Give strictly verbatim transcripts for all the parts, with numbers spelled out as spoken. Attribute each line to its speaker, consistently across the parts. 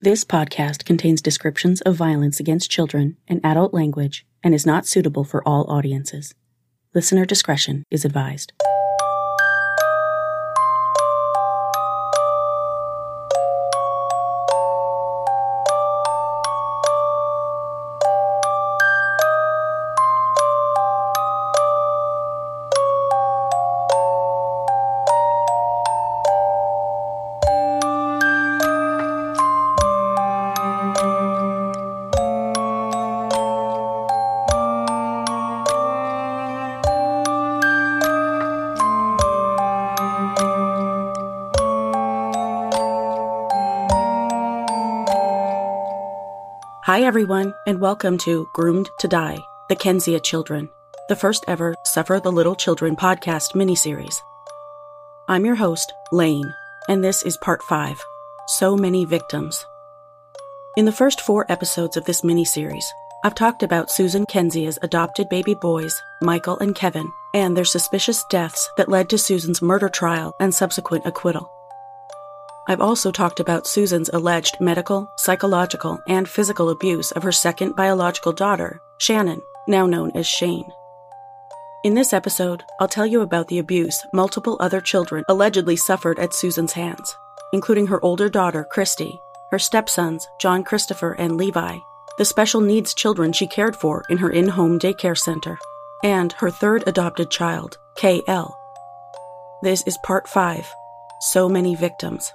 Speaker 1: This podcast contains descriptions of violence against children and adult language and is not suitable for all audiences. Listener discretion is advised. Hi everyone, and welcome to Groomed to Die, the Kenzia Children, the first ever Suffer the Little Children podcast miniseries. I'm your host, Lane, and this is part five, So Many Victims. In the first four episodes of this miniseries, I've talked about Susan Kenzia's adopted baby boys, Michael and Kevin, and their suspicious deaths that led to Susan's murder trial and subsequent acquittal. I've also talked about Susan's alleged medical, psychological, and physical abuse of her second biological daughter, Shannon, now known as Shane. In this episode, I'll tell you about the abuse multiple other children allegedly suffered at Susan's hands, including her older daughter, Christy, her stepsons, John Christopher and Levi, the special needs children she cared for in her in-home daycare center, and her third adopted child, K L. This is part five, So Many Victims.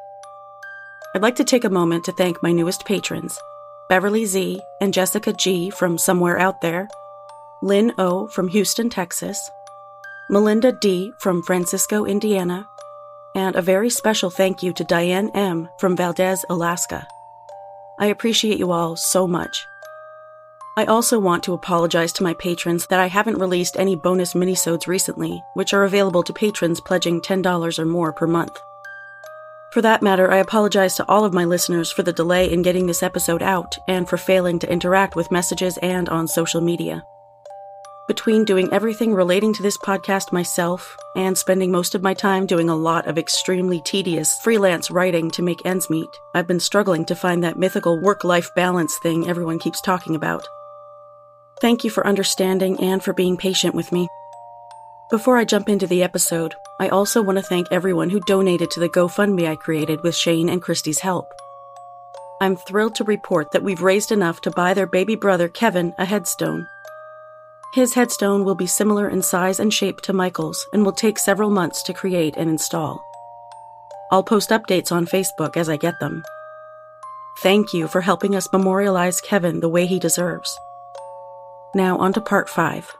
Speaker 1: I'd like to take a moment to thank my newest patrons, Beverly Z and Jessica G from Somewhere Out There, Lynn O from Houston, Texas, Melinda D from Francisco, Indiana, and a very special thank you to Diane M from Valdez, Alaska. I appreciate you all so much. I also want to apologize to my patrons that I haven't released any bonus minisodes recently, which are available to patrons pledging ten dollars or more per month. For that matter, I apologize to all of my listeners for the delay in getting this episode out and for failing to interact with messages and on social media. Between doing everything relating to this podcast myself and spending most of my time doing a lot of extremely tedious freelance writing to make ends meet, I've been struggling to find that mythical work-life balance thing everyone keeps talking about. Thank you for understanding and for being patient with me. Before I jump into the episode, I also want to thank everyone who donated to the GoFundMe I created with Shane and Christy's help. I'm thrilled to report that we've raised enough to buy their baby brother Kevin a headstone. His headstone will be similar in size and shape to Michael's and will take several months to create and install. I'll post updates on Facebook as I get them. Thank you for helping us memorialize Kevin the way he deserves. Now on to part five.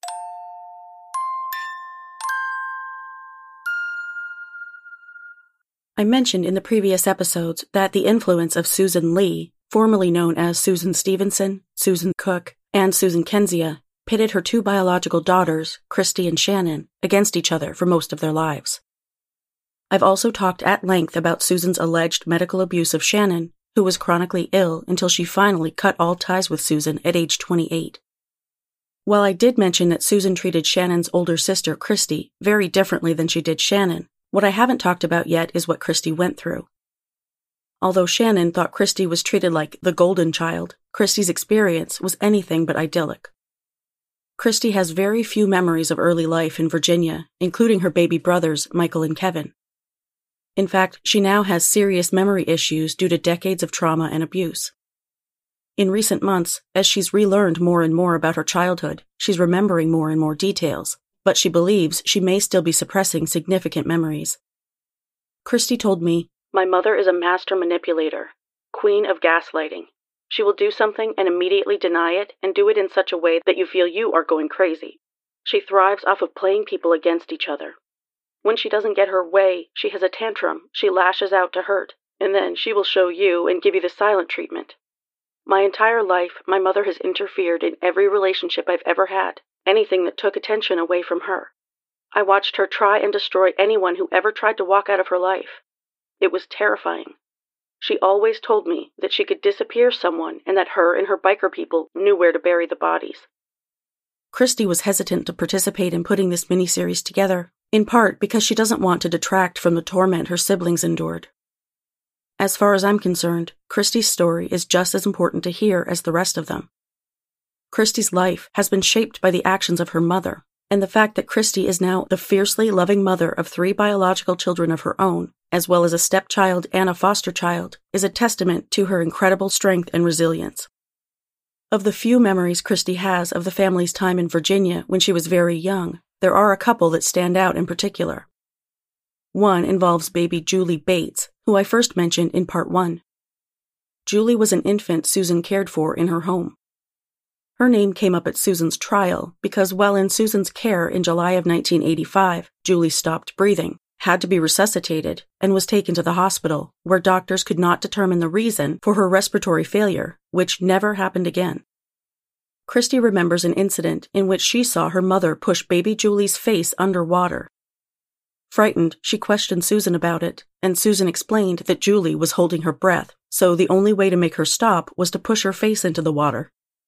Speaker 1: I mentioned in the previous episodes that the influence of Susan Lee, formerly known as Susan Stevenson, Susan Cook, and Susan Kenzia, pitted her two biological daughters, Christy and Shannon, against each other for most of their lives. I've also talked at length about Susan's alleged medical abuse of Shannon, who was chronically ill until she finally cut all ties with Susan at age twenty-eight. While I did mention that Susan treated Shannon's older sister, Christy, very differently than she did Shannon, what I haven't talked about yet is what Christy went through. Although Shannon thought Christy was treated like the golden child, Christy's experience was anything but idyllic. Christy has very few memories of early life in Virginia, including her baby brothers, Michael and Kevin. In fact, she now has serious memory issues due to decades of trauma and abuse. In recent months, as she's relearned more and more about her childhood, she's remembering more and more details, but she believes she may still be suppressing significant memories. Christy told me, "My mother is a master manipulator, queen of gaslighting. She will do something and immediately deny it and do it in such a way that you feel you are going crazy. She thrives off of playing people against each other. When she doesn't get her way, she has a tantrum, she lashes out to hurt, and then she will show you and give you the silent treatment. My entire life, my mother has interfered in every relationship I've ever had. Anything that took attention away from her. I watched her try and destroy anyone who ever tried to walk out of her life. It was terrifying. She always told me that she could disappear someone and that her and her biker people knew where to bury the bodies." Christy was hesitant to participate in putting this miniseries together, in part because she doesn't want to detract from the torment her siblings endured. As far as I'm concerned, Christy's story is just as important to hear as the rest of them. Christy's life has been shaped by the actions of her mother, and the fact that Christy is now the fiercely loving mother of three biological children of her own, as well as a stepchild and a foster child, is a testament to her incredible strength and resilience. Of the few memories Christy has of the family's time in Virginia when she was very young, there are a couple that stand out in particular. One involves baby Julie Bates, who I first mentioned in part one. Julie was an infant Susan cared for in her home. Her name came up at Susan's trial because while in Susan's care in July of nineteen eighty-five, Julie stopped breathing, had to be resuscitated, and was taken to the hospital, where doctors could not determine the reason for her respiratory failure, which never happened again. Christy remembers an incident in which she saw her mother push baby Julie's face underwater. Frightened, she questioned Susan about it, and Susan explained that Julie was holding her breath, so the only way to make her stop was to push her face into the water.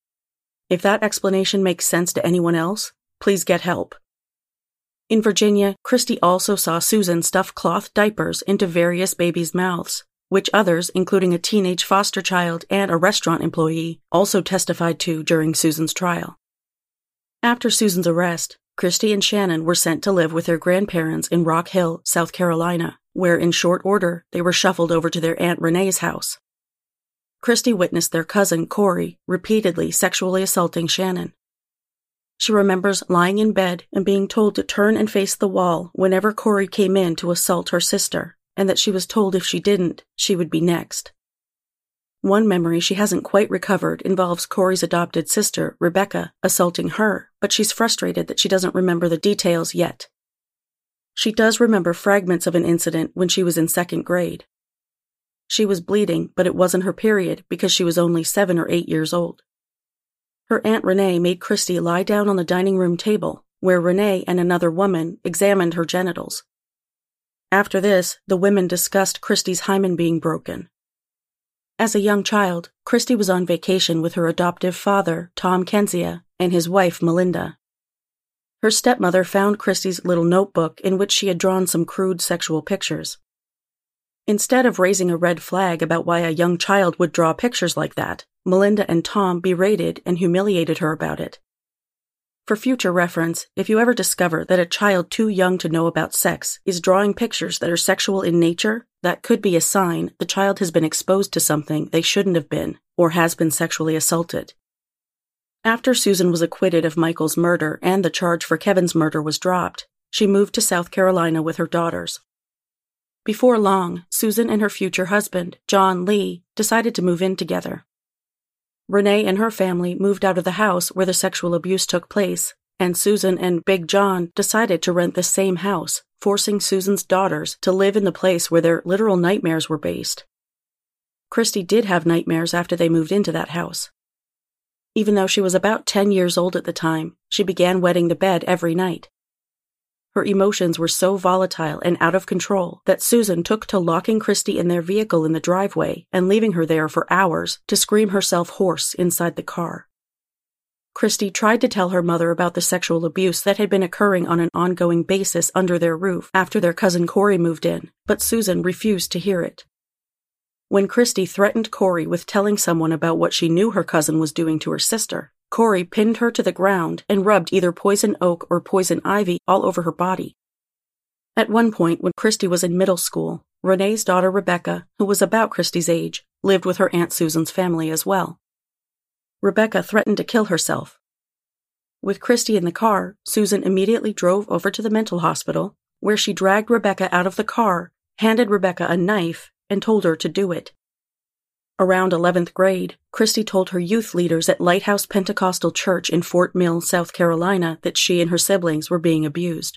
Speaker 1: If that explanation makes sense to anyone else, please get help. In Virginia, Christy also saw Susan stuff cloth diapers into various babies' mouths, which others, including a teenage foster child and a restaurant employee, also testified to during Susan's trial. After Susan's arrest, Christy and Shannon were sent to live with their grandparents in Rock Hill, South Carolina, where in short order they were shuffled over to their Aunt Renee's house. Christy witnessed their cousin, Corey, repeatedly sexually assaulting Shannon. She remembers lying in bed and being told to turn and face the wall whenever Corey came in to assault her sister, and that she was told if she didn't, she would be next. One memory she hasn't quite recovered involves Corey's adopted sister, Rebecca, assaulting her, but she's frustrated that she doesn't remember the details yet. She does remember fragments of an incident when she was in second grade. She was bleeding, but it wasn't her period because she was only seven or eight years old. Her Aunt Renee made Christy lie down on the dining room table, where Renee and another woman examined her genitals. After this, the women discussed Christy's hymen being broken. As a young child, Christy was on vacation with her adoptive father, Tom Kenzia, and his wife, Melinda. Her stepmother found Christy's little notebook in which she had drawn some crude sexual pictures. Instead of raising a red flag about why a young child would draw pictures like that, Melinda and Tom berated and humiliated her about it. For future reference, if you ever discover that a child too young to know about sex is drawing pictures that are sexual in nature, that could be a sign the child has been exposed to something they shouldn't have been, or has been sexually assaulted. After Susan was acquitted of Michael's murder and the charge for Kevin's murder was dropped, she moved to South Carolina with her daughters. Before long, Susan and her future husband, John Lee, decided to move in together. Renee and her family moved out of the house where the sexual abuse took place, and Susan and Big John decided to rent the same house, forcing Susan's daughters to live in the place where their literal nightmares were based. Christy did have nightmares after they moved into that house. Even though she was about ten years old at the time, she began wetting the bed every night. Her emotions were so volatile and out of control that Susan took to locking Christy in their vehicle in the driveway and leaving her there for hours to scream herself hoarse inside the car. Christy tried to tell her mother about the sexual abuse that had been occurring on an ongoing basis under their roof after their cousin Corey moved in, but Susan refused to hear it. When Christy threatened Corey with telling someone about what she knew her cousin was doing to her sister, Corey pinned her to the ground and rubbed either poison oak or poison ivy all over her body. At one point, when Christy was in middle school, Renee's daughter Rebecca, who was about Christy's age, lived with her Aunt Susan's family as well. Rebecca threatened to kill herself. With Christy in the car, Susan immediately drove over to the mental hospital, where she dragged Rebecca out of the car, handed Rebecca a knife, and told her to do it. Around eleventh grade, Christy told her youth leaders at Lighthouse Pentecostal Church in Fort Mill, South Carolina, that she and her siblings were being abused.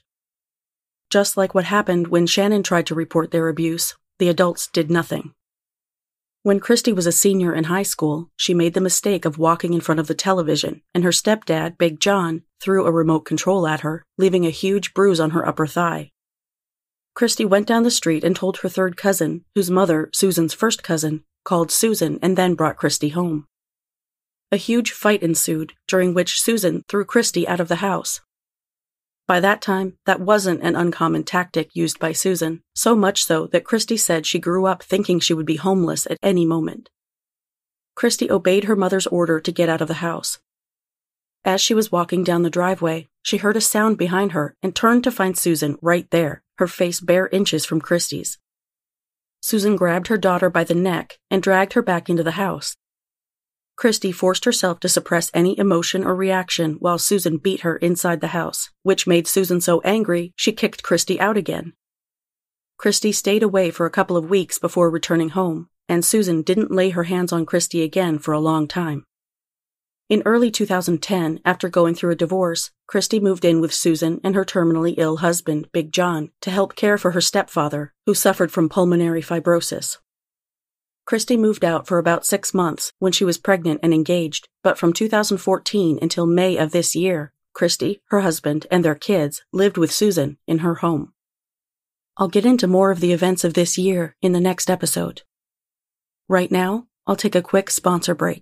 Speaker 1: Just like what happened when Shannon tried to report their abuse, the adults did nothing. When Christy was a senior in high school, she made the mistake of walking in front of the television, and her stepdad, Big John, threw a remote control at her, leaving a huge bruise on her upper thigh. Christy went down the street and told her third cousin, whose mother, Susan's first cousin, called Susan and then brought Christy home. A huge fight ensued, during which Susan threw Christy out of the house. By that time, that wasn't an uncommon tactic used by Susan, so much so that Christy said she grew up thinking she would be homeless at any moment. Christy obeyed her mother's order to get out of the house. As she was walking down the driveway, she heard a sound behind her and turned to find Susan right there, her face bare inches from Christy's. Susan grabbed her daughter by the neck and dragged her back into the house. Christy forced herself to suppress any emotion or reaction while Susan beat her inside the house, which made Susan so angry she kicked Christy out again. Christy stayed away for a couple of weeks before returning home, and Susan didn't lay her hands on Christy again for a long time. In early two thousand ten, after going through a divorce, Christy moved in with Susan and her terminally ill husband, Big John, to help care for her stepfather, who suffered from pulmonary fibrosis. Christy moved out for about six months when she was pregnant and engaged, but from two thousand fourteen until May of this year, Christy, her husband, and their kids lived with Susan in her home. I'll get into more of the events of this year in the next episode. Right now, I'll take a quick sponsor break.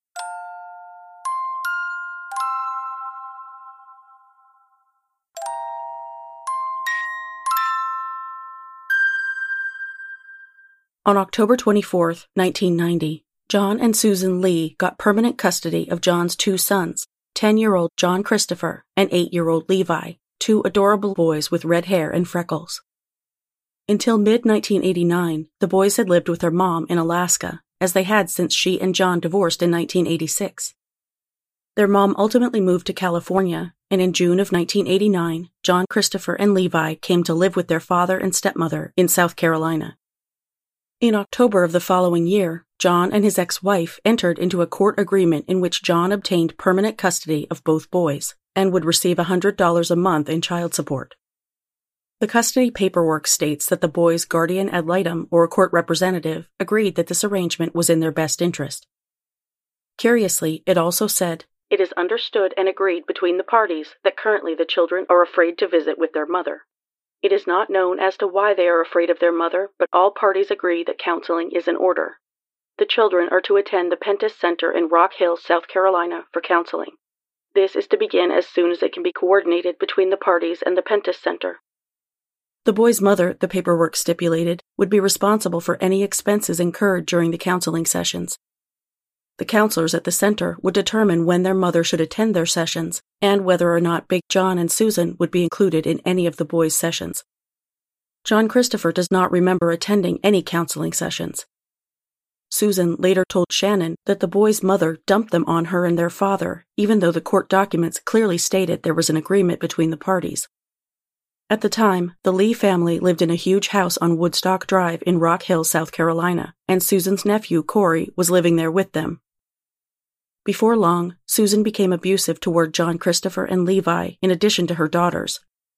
Speaker 1: On October twenty-fourth, nineteen ninety, John and Susan Lee got permanent custody of John's two sons, ten-year-old John Christopher and eight-year-old Levi, two adorable boys with red hair and freckles. Until mid nineteen eighty-nine, the boys had lived with their mom in Alaska, as they had since she and John divorced in nineteen eighty-six. Their mom ultimately moved to California, and in June of nineteen eighty-nine, John Christopher and Levi came to live with their father and stepmother in South Carolina. In October of the following year, John and his ex-wife entered into a court agreement in which John obtained permanent custody of both boys and would receive one hundred dollars a month in child support. The custody paperwork states that the boys' guardian ad litem, or court representative, agreed that this arrangement was in their best interest. Curiously, it also said, "It is understood and agreed between the parties that currently the children are afraid to visit with their mother. It is not known as to why they are afraid of their mother, but all parties agree that counseling is in order. The children are to attend the Pentis Center in Rock Hill, South Carolina, for counseling. This is to begin as soon as it can be coordinated between the parties and the Pentis Center." The boy's mother, the paperwork stipulated, would be responsible for any expenses incurred during the counseling sessions. The counselors at the center would determine when their mother should attend their sessions and whether or not Big John and Susan would be included in any of the boys' sessions. John Christopher does not remember attending any counseling sessions. Susan later told Shannon that the boys' mother dumped them on her and their father, even though the court documents clearly stated there was an agreement between the parties. At the time, the Lee family lived in a huge house on Woodstock Drive in Rock Hill, South Carolina, and Susan's nephew, Corey, was living there with them. Before long, Susan became abusive toward John Christopher and Levi, in addition to her daughters.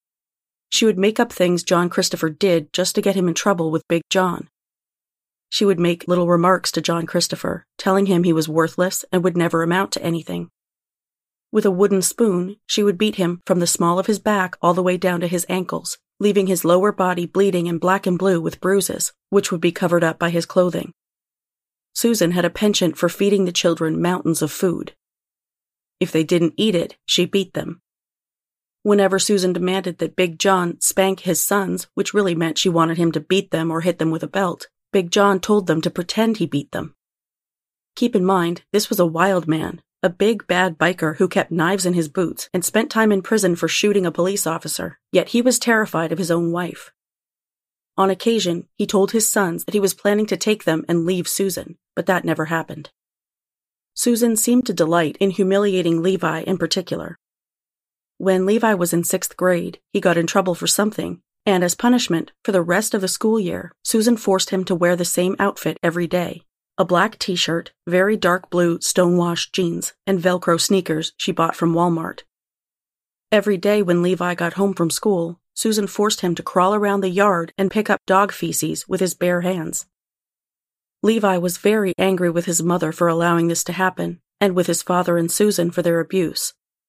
Speaker 1: She would make up things John Christopher did just to get him in trouble with Big John. She would make little remarks to John Christopher, telling him he was worthless and would never amount to anything. With a wooden spoon, she would beat him from the small of his back all the way down to his ankles, leaving his lower body bleeding in black and blue with bruises, which would be covered up by his clothing. Susan had a penchant for feeding the children mountains of food. If they didn't eat it, she beat them. Whenever Susan demanded that Big John spank his sons, which really meant she wanted him to beat them or hit them with a belt, Big John told them to pretend he beat them. Keep in mind, this was a wild man, a big bad biker who kept knives in his boots and spent time in prison for shooting a police officer, yet he was terrified of his own wife. On occasion, he told his sons that he was planning to take them and leave Susan, but that never happened. Susan seemed to delight in humiliating Levi in particular. When Levi was in sixth grade, he got in trouble for something, and as punishment, for the rest of the school year, Susan forced him to wear the same outfit every day. A black t-shirt, very dark blue stonewashed jeans, and Velcro sneakers she bought from Walmart. Every day when Levi got home from school, Susan forced him to crawl around the yard and pick up dog feces with his bare hands. Levi was very angry with his mother for allowing this to happen, and with his father and Susan for their abuse.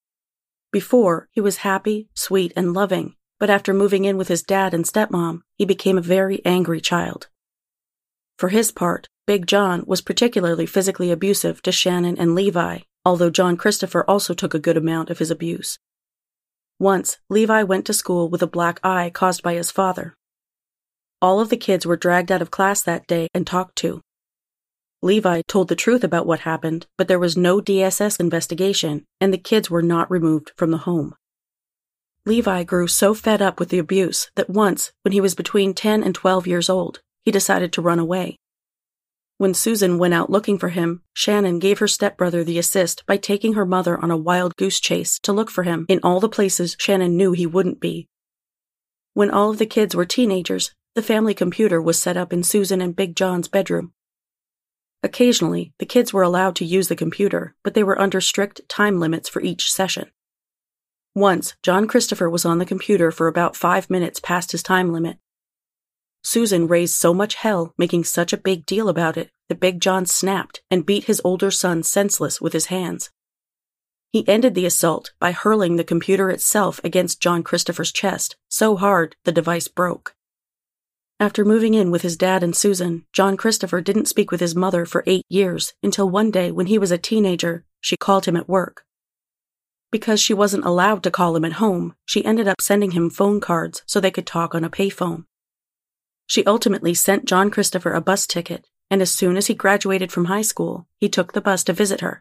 Speaker 1: Before, he was happy, sweet, and loving, but after moving in with his dad and stepmom, he became a very angry child. For his part, Big John was particularly physically abusive to Shannon and Levi, although John Christopher also took a good amount of his abuse. Once, Levi went to school with a black eye caused by his father. All of the kids were dragged out of class that day and talked to. Levi told the truth about what happened, but there was no D S S investigation, and the kids were not removed from the home. Levi grew so fed up with the abuse that once, when he was between ten and twelve years old, he decided to run away. When Susan went out looking for him, Shannon gave her stepbrother the assist by taking her mother on a wild goose chase to look for him in all the places Shannon knew he wouldn't be. When all of the kids were teenagers, the family computer was set up in Susan and Big John's bedroom. Occasionally, the kids were allowed to use the computer, but they were under strict time limits for each session. Once, John Christopher was on the computer for about five minutes past his time limit. Susan raised so much hell, making such a big deal about it, that Big John snapped and beat his older son senseless with his hands. He ended the assault by hurling the computer itself against John Christopher's chest, so hard the device broke. After moving in with his dad and Susan, John Christopher didn't speak with his mother for eight years until one day when he was a teenager, she called him at work. Because she wasn't allowed to call him at home, she ended up sending him phone cards so they could talk on a payphone. She ultimately sent John Christopher a bus ticket, and as soon as he graduated from high school, he took the bus to visit her.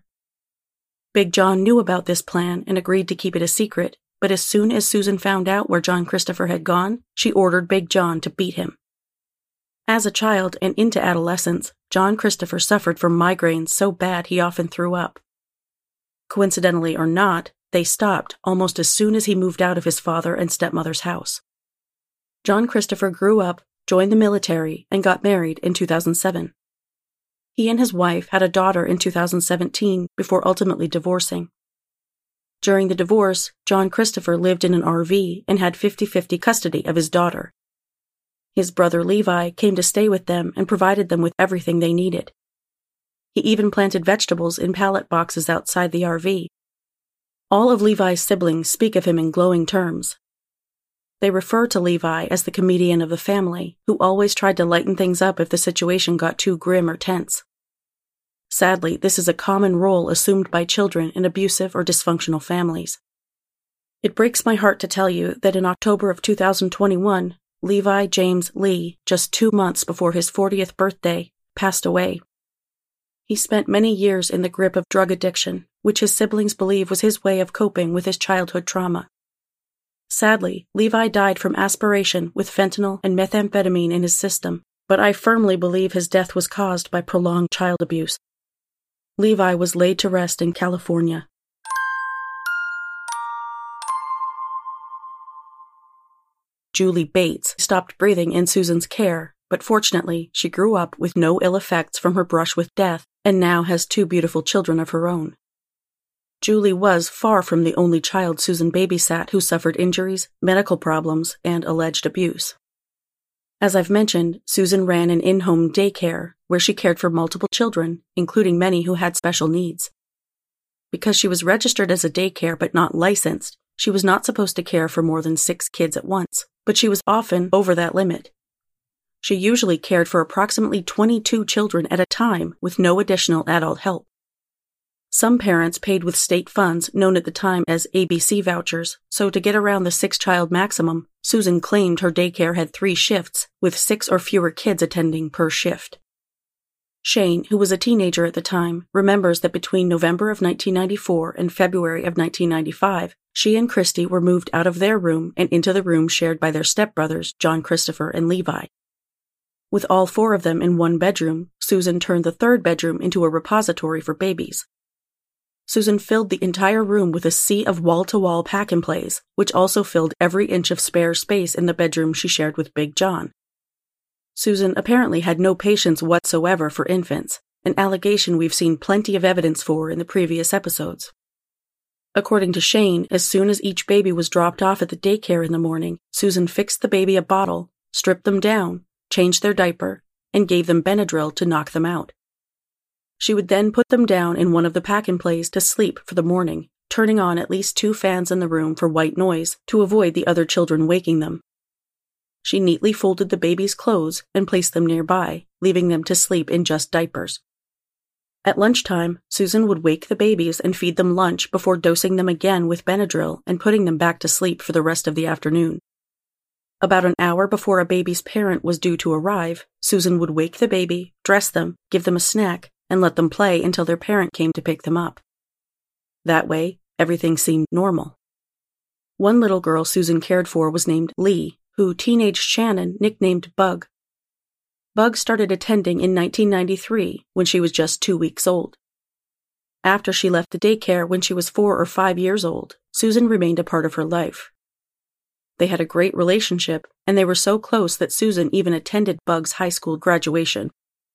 Speaker 1: Big John knew about this plan and agreed to keep it a secret, but as soon as Susan found out where John Christopher had gone, she ordered Big John to beat him. As a child and into adolescence, John Christopher suffered from migraines so bad he often threw up. Coincidentally or not, they stopped almost as soon as he moved out of his father and stepmother's house. John Christopher grew up, joined the military, and got married in two thousand seven. He and his wife had a daughter in two thousand seventeen before ultimately divorcing. During the divorce, John Christopher lived in an R V and had fifty-fifty custody of his daughter. His brother Levi came to stay with them and provided them with everything they needed. He even planted vegetables in pallet boxes outside the R V. All of Levi's siblings speak of him in glowing terms. They refer to Levi as the comedian of the family, who always tried to lighten things up if the situation got too grim or tense. Sadly, this is a common role assumed by children in abusive or dysfunctional families. It breaks my heart to tell you that in October of two thousand twenty-one, Levi James Lee, just two months before his fortieth birthday, passed away. He spent many years in the grip of drug addiction, which his siblings believe was his way of coping with his childhood trauma. Sadly, Levi died from aspiration with fentanyl and methamphetamine in his system, but I firmly believe his death was caused by prolonged child abuse. Levi was laid to rest in California. Julie Bates stopped breathing in Susan's care, but fortunately, she grew up with no ill effects from her brush with death and now has two beautiful children of her own. Julie was far from the only child Susan babysat who suffered injuries, medical problems, and alleged abuse. As I've mentioned, Susan ran an in-home daycare where she cared for multiple children, including many who had special needs. Because she was registered as a daycare but not licensed, she was not supposed to care for more than six kids at once, but she was often over that limit. She usually cared for approximately twenty-two children at a time with no additional adult help. Some parents paid with state funds known at the time as A B C vouchers, so to get around the six-child maximum, Susan claimed her daycare had three shifts, with six or fewer kids attending per shift. Shane, who was a teenager at the time, remembers that between November of nineteen ninety-four and February of nineteen ninety-five, she and Christy were moved out of their room and into the room shared by their stepbrothers, John Christopher and Levi. With all four of them in one bedroom, Susan turned the third bedroom into a repository for babies. Susan filled the entire room with a sea of wall-to-wall pack-and-plays, which also filled every inch of spare space in the bedroom she shared with Big John. Susan apparently had no patience whatsoever for infants, an allegation we've seen plenty of evidence for in the previous episodes. According to Shane, as soon as each baby was dropped off at the daycare in the morning, Susan fixed the baby a bottle, stripped them down, changed their diaper, and gave them Benadryl to knock them out. She would then put them down in one of the pack-and-plays to sleep for the morning, turning on at least two fans in the room for white noise to avoid the other children waking them. She neatly folded the baby's clothes and placed them nearby, leaving them to sleep in just diapers. At lunchtime, Susan would wake the babies and feed them lunch before dosing them again with Benadryl and putting them back to sleep for the rest of the afternoon. About an hour before a baby's parent was due to arrive, Susan would wake the baby, dress them, give them a snack, and let them play until their parent came to pick them up. That way, everything seemed normal. One little girl Susan cared for was named Lee, who teenage Shannon nicknamed Bug. Bug started attending in nineteen ninety-three when she was just two weeks old. After she left the daycare when she was four or five years old, Susan remained a part of her life. They had a great relationship, and they were so close that Susan even attended Bug's high school graduation.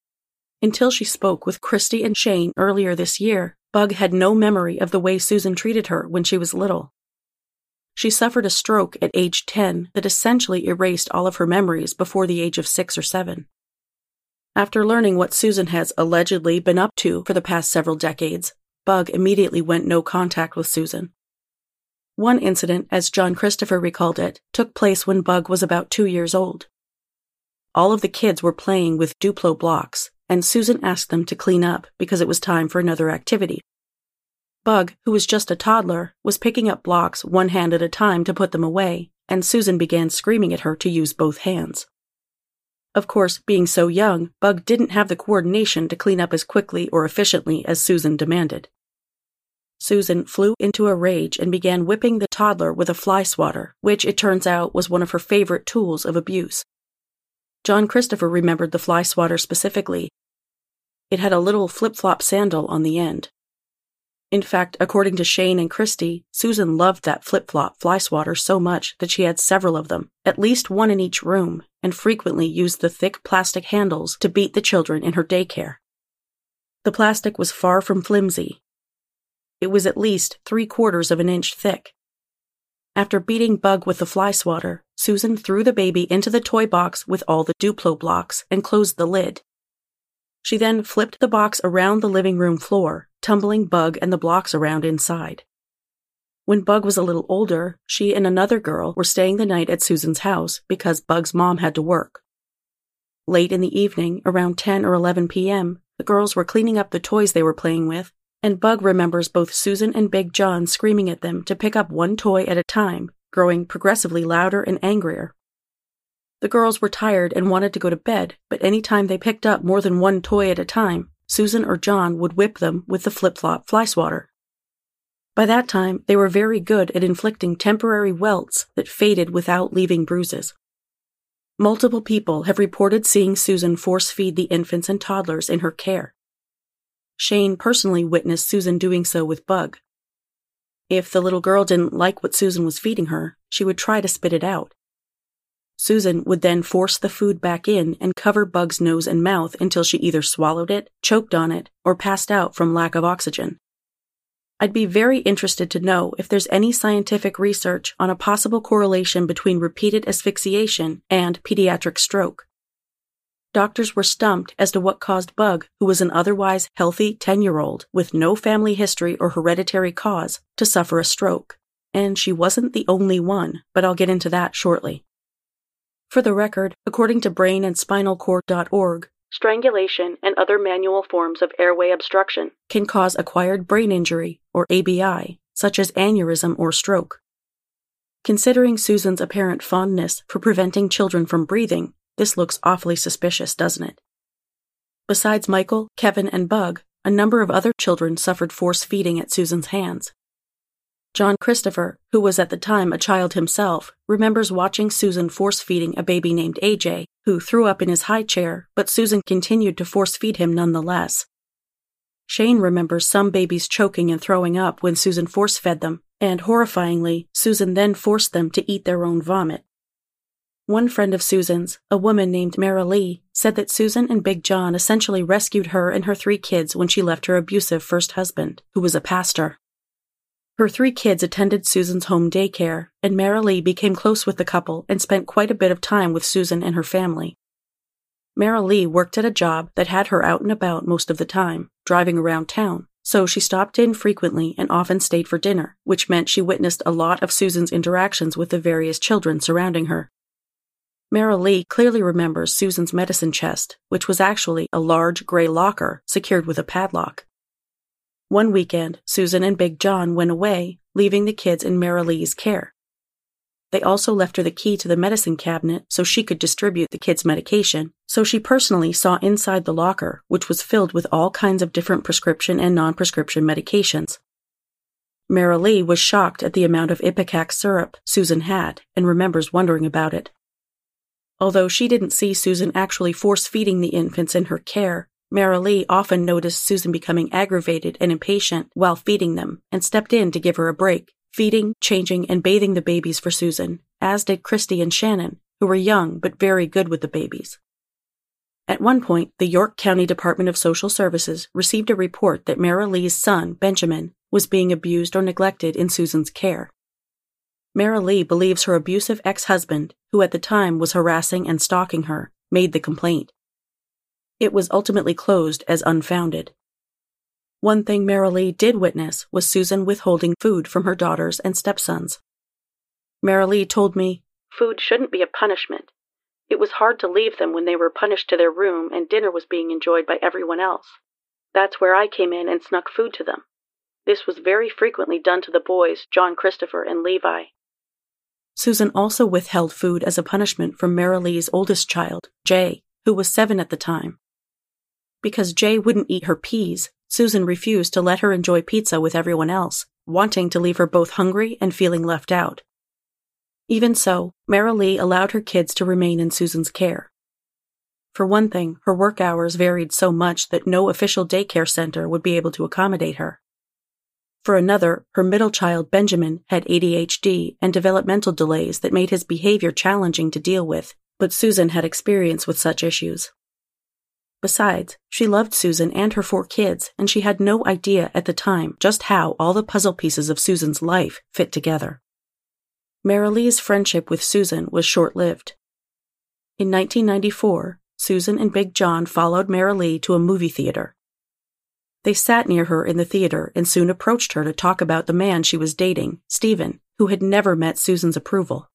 Speaker 1: Until she spoke with Christy and Shane earlier this year, Bug had no memory of the way Susan treated her when she was little. She suffered a stroke at age ten that essentially erased all of her memories before the age of six or seven. After learning what Susan has allegedly been up to for the past several decades, Bug immediately went no contact with Susan. One incident, as John Christopher recalled it, took place when Bug was about two years old. All of the kids were playing with Duplo blocks, and Susan asked them to clean up because it was time for another activity. Bug, who was just a toddler, was picking up blocks one hand at a time to put them away, and Susan began screaming at her to use both hands. Of course, being so young, Bug didn't have the coordination to clean up as quickly or efficiently as Susan demanded. Susan flew into a rage and began whipping the toddler with a fly swatter, which, it turns out, was one of her favorite tools of abuse. John Christopher remembered the fly swatter specifically. It had a little flip-flop sandal on the end. In fact, according to Shane and Christy, Susan loved that flip-flop fly swatter so much that she had several of them, at least one in each room, and frequently used the thick plastic handles to beat the children in her daycare. The plastic was far from flimsy. It was at least three quarters of an inch thick. After beating Bug with the fly swatter, Susan threw the baby into the toy box with all the Duplo blocks and closed the lid. She then flipped the box around the living room floor, tumbling Bug and the blocks around inside. When Bug was a little older, she and another girl were staying the night at Susan's house because Bug's mom had to work. Late in the evening, around ten or eleven p.m., the girls were cleaning up the toys they were playing with, and Bug remembers both Susan and Big John screaming at them to pick up one toy at a time, growing progressively louder and angrier. The girls were tired and wanted to go to bed, but any time they picked up more than one toy at a time, Susan or John would whip them with the flip-flop fly swatter. By that time, they were very good at inflicting temporary welts that faded without leaving bruises. Multiple people have reported seeing Susan force-feed the infants and toddlers in her care. Shane personally witnessed Susan doing so with Bug. If the little girl didn't like what Susan was feeding her, she would try to spit it out. Susan would then force the food back in and cover Bug's nose and mouth until she either swallowed it, choked on it, or passed out from lack of oxygen. I'd be very interested to know if there's any scientific research on a possible correlation between repeated asphyxiation and pediatric stroke. Doctors were stumped as to what caused Bug, who was an otherwise healthy ten-year-old with no family history or hereditary cause, to suffer a stroke. And she wasn't the only one, but I'll get into that shortly. For the record, according to brain and spinal cord dot org, strangulation and other manual forms of airway obstruction can cause acquired brain injury, or A B I, such as aneurysm or stroke. Considering Susan's apparent fondness for preventing children from breathing, this looks awfully suspicious, doesn't it? Besides Michael, Kevin, and Bug, a number of other children suffered force feeding at Susan's hands. John Christopher, who was at the time a child himself, remembers watching Susan force-feeding a baby named A J, who threw up in his high chair, but Susan continued to force-feed him nonetheless. Shane remembers some babies choking and throwing up when Susan force-fed them, and horrifyingly, Susan then forced them to eat their own vomit. One friend of Susan's, a woman named Mara Lee, said that Susan and Big John essentially rescued her and her three kids when she left her abusive first husband, who was a pastor. Her three kids attended Susan's home daycare, and Mara Lee became close with the couple and spent quite a bit of time with Susan and her family. Mara Lee worked at a job that had her out and about most of the time, driving around town, so she stopped in frequently and often stayed for dinner, which meant she witnessed a lot of Susan's interactions with the various children surrounding her. Marilee clearly remembers Susan's medicine chest, which was actually a large gray locker secured with a padlock. One weekend, Susan and Big John went away, leaving the kids in Marilee's care. They also left her the key to the medicine cabinet so she could distribute the kids' medication, so she personally saw inside the locker, which was filled with all kinds of different prescription and non-prescription medications. Marilee was shocked at the amount of Ipecac syrup Susan had and remembers wondering about it. Although she didn't see Susan actually force-feeding the infants in her care, Marilee often noticed Susan becoming aggravated and impatient while feeding them and stepped in to give her a break, feeding, changing, and bathing the babies for Susan, as did Christy and Shannon, who were young but very good with the babies. At one point, the York County Department of Social Services received a report that Marilee's son, Benjamin, was being abused or neglected in Susan's care. Marilee believes her abusive ex-husband, who at the time was harassing and stalking her, made the complaint. It was ultimately closed as unfounded. One thing Marilee did witness was Susan withholding food from her daughters and stepsons. Marilee told me, "Food shouldn't be a punishment. It was hard to leave them when they were punished to their room and dinner was being enjoyed by everyone else. That's where I came in and snuck food to them. This was very frequently done to the boys, John Christopher and Levi." Susan also withheld food as a punishment from Marilee's oldest child, Jay, who was seven at the time. Because Jay wouldn't eat her peas, Susan refused to let her enjoy pizza with everyone else, wanting to leave her both hungry and feeling left out. Even so, Marilee allowed her kids to remain in Susan's care. For one thing, her work hours varied so much that no official daycare center would be able to accommodate her. For another, her middle child, Benjamin, had A D H D and developmental delays that made his behavior challenging to deal with, but Susan had experience with such issues. Besides, she loved Susan and her four kids, and she had no idea at the time just how all the puzzle pieces of Susan's life fit together. Marilee's friendship with Susan was short-lived. In nineteen ninety-four, Susan and Big John followed Marilee to a movie theater. They sat near her in the theater and soon approached her to talk about the man she was dating, Stephen, who had never met Susan's approval.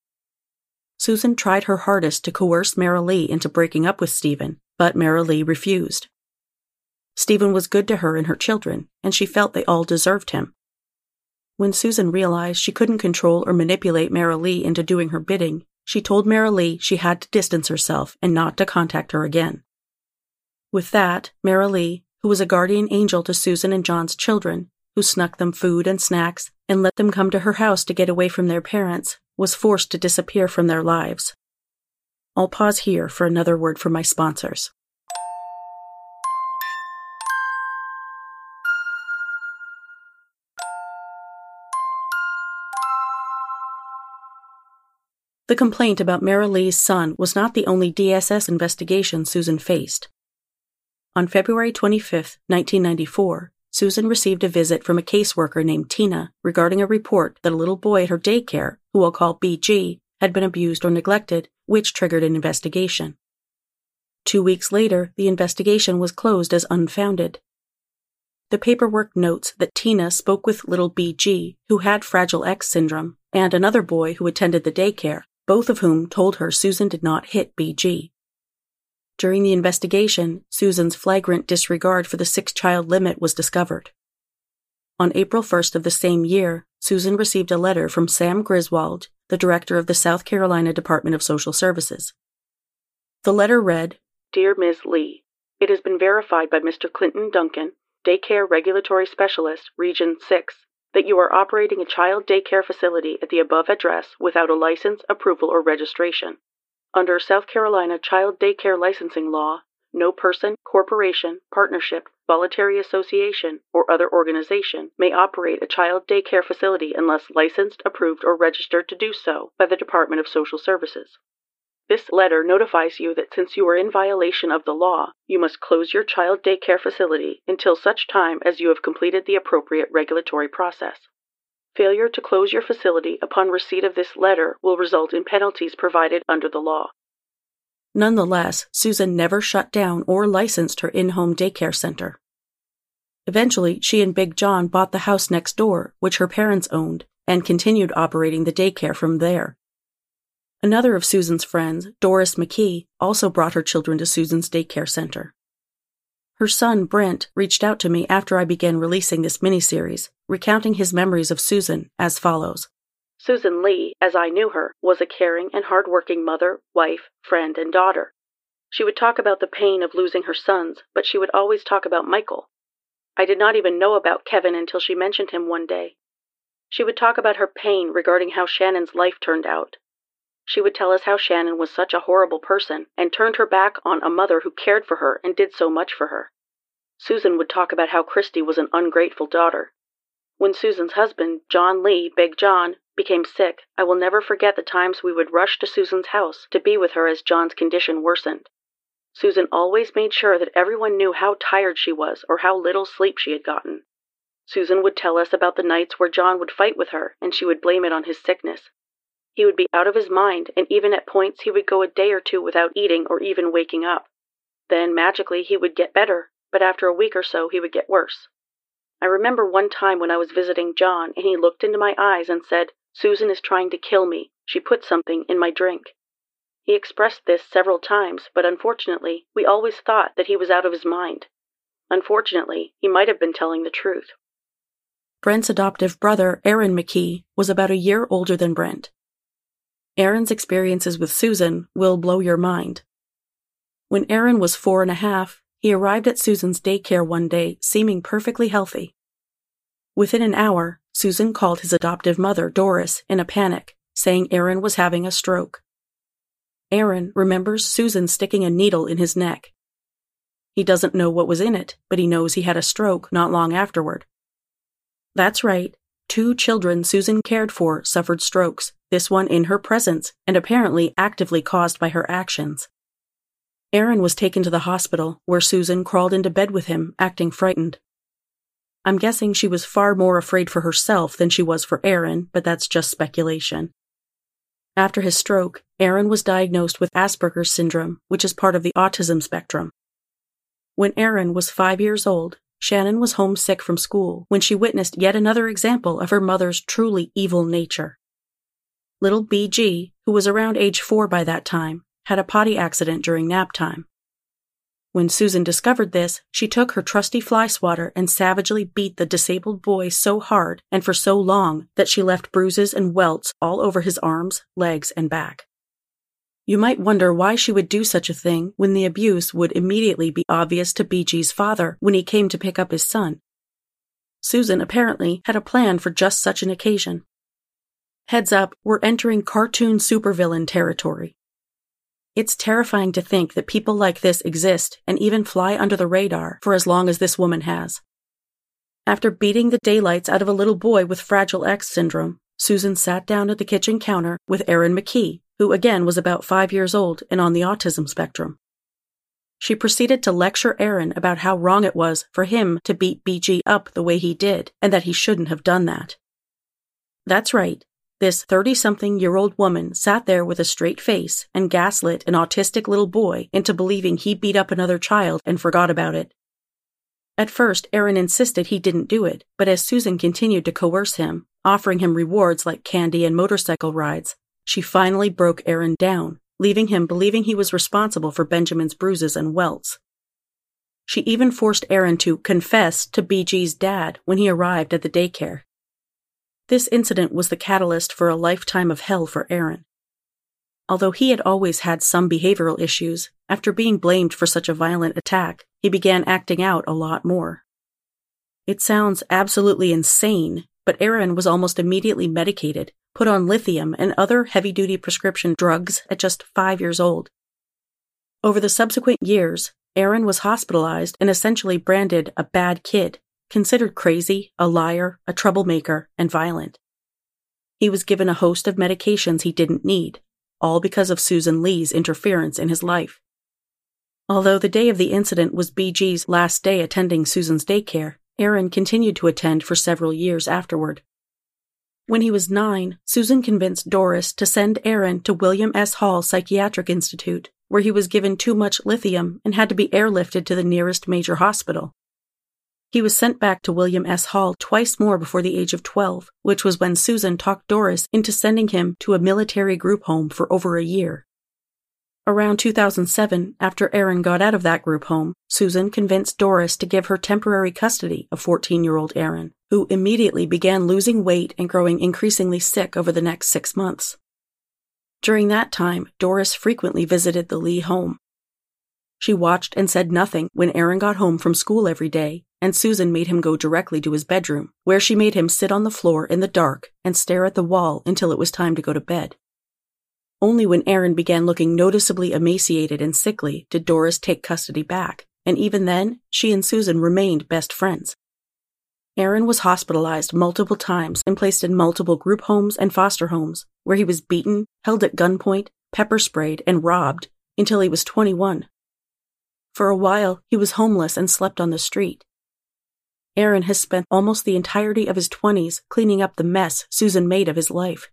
Speaker 1: Susan tried her hardest to coerce Marilee into breaking up with Stephen, but Marilee refused. Stephen was good to her and her children, and she felt they all deserved him. When Susan realized she couldn't control or manipulate Marilee into doing her bidding, she told Marilee she had to distance herself and not to contact her again. With that, Marilee, who was a guardian angel to Susan and John's children, who snuck them food and snacks and let them come to her house to get away from their parents, was forced to disappear from their lives. I'll pause here for another word from my sponsors. The complaint about Marilee's son was not the only D S S investigation Susan faced. On February twenty-fifth, nineteen ninety-four, Susan received a visit from a caseworker named Tina regarding a report that a little boy at her daycare, who we'll call B G, had been abused or neglected, which triggered an investigation. Two weeks later, the investigation was closed as unfounded. The paperwork notes that Tina spoke with little B G, who had Fragile X syndrome, and another boy who attended the daycare, both of whom told her Susan did not hit B G. During the investigation, Susan's flagrant disregard for the six-child limit was discovered. On April first of the same year, Susan received a letter from Sam Griswold, the director of the South Carolina Department of Social Services. The letter read, "Dear Miz Lee, it has been verified by Mister Clinton Duncan, Daycare Regulatory Specialist, Region six, that you are operating a child daycare facility at the above address without a license, approval, or registration. Under South Carolina Child Daycare Licensing Law, no person, corporation, partnership, voluntary association, or other organization may operate a child daycare facility unless licensed, approved, or registered to do so by the Department of Social Services. This letter notifies you that since you are in violation of the law, you must close your child daycare facility until such time as you have completed the appropriate regulatory process. Failure to close your facility upon receipt of this letter will result in penalties provided under the law." Nonetheless, Susan never shut down or licensed her in-home daycare center. Eventually, she and Big John bought the house next door, which her parents owned, and continued operating the daycare from there. Another of Susan's friends, Doris McKee, also brought her children to Susan's daycare center. Her son, Brent, reached out to me after I began releasing this miniseries, recounting his memories of Susan as follows. Susan Lee, as I knew her, was a caring and hard-working mother, wife, friend, and daughter. She would talk about the pain of losing her sons, but she would always talk about Michael. I did not even know about Kevin until she mentioned him one day. She would talk about her pain regarding how Shannon's life turned out. She would tell us how Shannon was such a horrible person and turned her back on a mother who cared for her and did so much for her. Susan would talk about how Christy was an ungrateful daughter. When Susan's husband, John Lee, Big John, became sick, I will never forget the times we would rush to Susan's house to be with her as John's condition worsened. Susan always made sure that everyone knew how tired she was or how little sleep she had gotten. Susan would tell us about the nights where John would fight with her and she would blame it on his sickness. He would be out of his mind, and even at points he would go a day or two without eating or even waking up. Then, magically, he would get better, but after a week or so he would get worse. I remember one time when I was visiting John, and he looked into my eyes and said, "Susan is trying to kill me. She put something in my drink." He expressed this several times, but unfortunately, we always thought that he was out of his mind. Unfortunately, he might have been telling the truth. Brent's adoptive brother, Aaron McKee, was about a year older than Brent. Aaron's experiences with Susan will blow your mind. When Aaron was four and a half, he arrived at Susan's daycare one day, seeming perfectly healthy. Within an hour, Susan called his adoptive mother, Doris, in a panic, saying Aaron was having a stroke. Aaron remembers Susan sticking a needle in his neck. He doesn't know what was in it, but he knows he had a stroke not long afterward. That's right. Two children Susan cared for suffered strokes, this one in her presence, and apparently actively caused by her actions. Aaron was taken to the hospital, where Susan crawled into bed with him, acting frightened. I'm guessing she was far more afraid for herself than she was for Aaron, but that's just speculation. After his stroke, Aaron was diagnosed with Asperger's syndrome, which is part of the autism spectrum. When Aaron was five years old, Shannon was homesick from school when she witnessed yet another example of her mother's truly evil nature. Little B G, who was around age four by that time, had a potty accident during nap time. When Susan discovered this, she took her trusty fly swatter and savagely beat the disabled boy so hard and for so long that she left bruises and welts all over his arms, legs, and back. You might wonder why she would do such a thing when the abuse would immediately be obvious to B G's father when he came to pick up his son. Susan apparently had a plan for just such an occasion. Heads up, we're entering cartoon supervillain territory. It's terrifying to think that people like this exist and even fly under the radar for as long as this woman has. After beating the daylights out of a little boy with Fragile X syndrome, Susan sat down at the kitchen counter with Aaron McKee, who again was about five years old and on the autism spectrum. She proceeded to lecture Aaron about how wrong it was for him to beat B G up the way he did, and that he shouldn't have done that. That's right. This thirty-something-year-old woman sat there with a straight face and gaslit an autistic little boy into believing he beat up another child and forgot about it. At first, Aaron insisted he didn't do it, but as Susan continued to coerce him, offering him rewards like candy and motorcycle rides, she finally broke Aaron down, leaving him believing he was responsible for Benjamin's bruises and welts. She even forced Aaron to confess to B G's dad when he arrived at the daycare. This incident was the catalyst for a lifetime of hell for Aaron. Although he had always had some behavioral issues, after being blamed for such a violent attack, he began acting out a lot more. It sounds absolutely insane, but Aaron was almost immediately medicated, put on lithium and other heavy-duty prescription drugs at just five years old. Over the subsequent years, Aaron was hospitalized and essentially branded a bad kid, considered crazy, a liar, a troublemaker, and violent. He was given a host of medications he didn't need, all because of Susan Lee's interference in his life. Although the day of the incident was B G's last day attending Susan's daycare, Aaron continued to attend for several years afterward. When he was nine, Susan convinced Doris to send Aaron to William S. Hall Psychiatric Institute, where he was given too much lithium and had to be airlifted to the nearest major hospital. He was sent back to William S. Hall twice more before the age of twelve, which was when Susan talked Doris into sending him to a military group home for over a year. Around two thousand seven, after Aaron got out of that group home, Susan convinced Doris to give her temporary custody of fourteen-year-old Aaron, who immediately began losing weight and growing increasingly sick over the next six months. During that time, Doris frequently visited the Lee home. She watched and said nothing when Aaron got home from school every day, and Susan made him go directly to his bedroom, where she made him sit on the floor in the dark and stare at the wall until it was time to go to bed. Only when Aaron began looking noticeably emaciated and sickly did Doris take custody back, and even then, she and Susan remained best friends. Aaron was hospitalized multiple times and placed in multiple group homes and foster homes, where he was beaten, held at gunpoint, pepper sprayed, and robbed until he was twenty-one. For a while, he was homeless and slept on the street. Aaron has spent almost the entirety of his twenties cleaning up the mess Susan made of his life.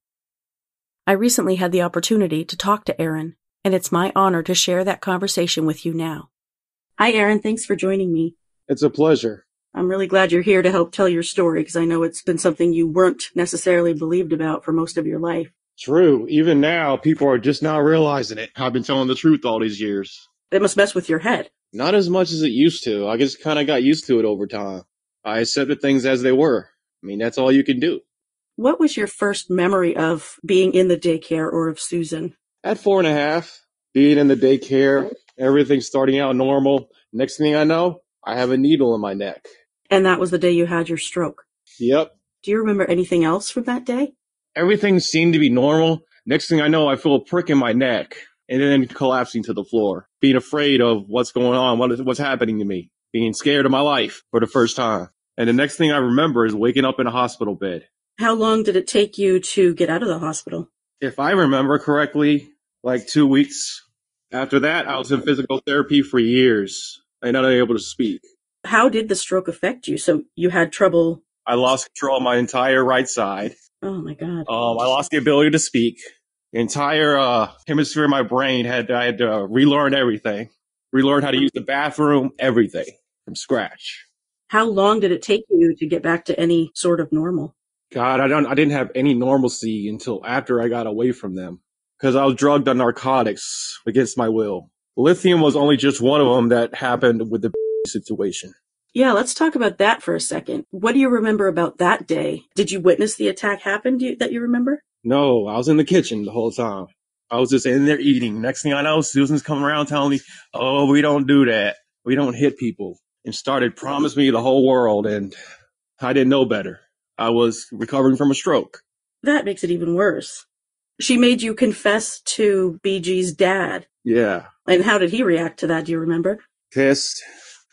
Speaker 1: I recently had the opportunity to talk to Aaron, and it's my honor to share that conversation with you now. Hi, Aaron. Thanks for joining me.
Speaker 2: It's a pleasure.
Speaker 1: I'm really glad you're here to help tell your story, because I know it's been something you weren't necessarily believed about for most of your life.
Speaker 2: True. Even now, people are just now realizing it. I've been telling the truth all these years.
Speaker 1: It must mess with your head.
Speaker 2: Not as much as it used to. I just kind of got used to it over time. I accepted things as they were. I mean, that's all you can do.
Speaker 1: What was your first memory of being in the daycare or of Susan?
Speaker 2: At four and a half, being in the daycare, everything starting out normal. Next thing I know, I have a needle in my neck.
Speaker 1: And that was the day you had your stroke?
Speaker 2: Yep.
Speaker 1: Do you remember anything else from that day?
Speaker 2: Everything seemed to be normal. Next thing I know, I feel a prick in my neck and then collapsing to the floor, being afraid of what's going on, what is, what's happening to me, being scared of my life for the first time. And the next thing I remember is waking up in a hospital bed.
Speaker 1: How long did it take you to get out of the hospital?
Speaker 2: If I remember correctly, like two weeks. After that, I was in physical therapy for years and not able to speak.
Speaker 1: How did the stroke affect you? So you had trouble?
Speaker 2: I lost control of my entire right side.
Speaker 1: Oh, my God.
Speaker 2: Um, I lost the ability to speak. The entire uh, hemisphere of my brain had I had to relearn everything, relearn how to use the bathroom, everything from scratch.
Speaker 1: How long did it take you to get back to any sort of normal?
Speaker 2: God, I don't. I didn't have any normalcy until after I got away from them, because I was drugged on narcotics against my will. Lithium was only just one of them that happened with the situation.
Speaker 1: Yeah, let's talk about that for a second. What do you remember about that day? Did you witness the attack happen do you, that you remember?
Speaker 2: No, I was in the kitchen the whole time. I was just in there eating. Next thing I know, Susan's coming around telling me, oh, we don't do that. We don't hit people. And started promising me the whole world, and I didn't know better. I was recovering from a stroke.
Speaker 1: That makes it even worse. She made you confess to B G's dad.
Speaker 2: Yeah.
Speaker 1: And how did he react to that? Do you remember?
Speaker 2: Pissed.